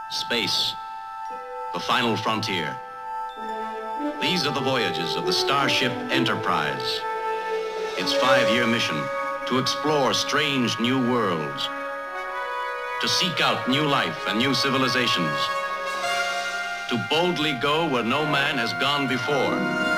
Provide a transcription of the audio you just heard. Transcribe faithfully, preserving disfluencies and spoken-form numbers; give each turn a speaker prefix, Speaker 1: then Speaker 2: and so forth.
Speaker 1: Space, the final frontier. These are the voyages of the Starship Enterprise. Its five-year mission, to explore strange new worlds, to seek out new life and new civilizations, to boldly go where no man has gone before.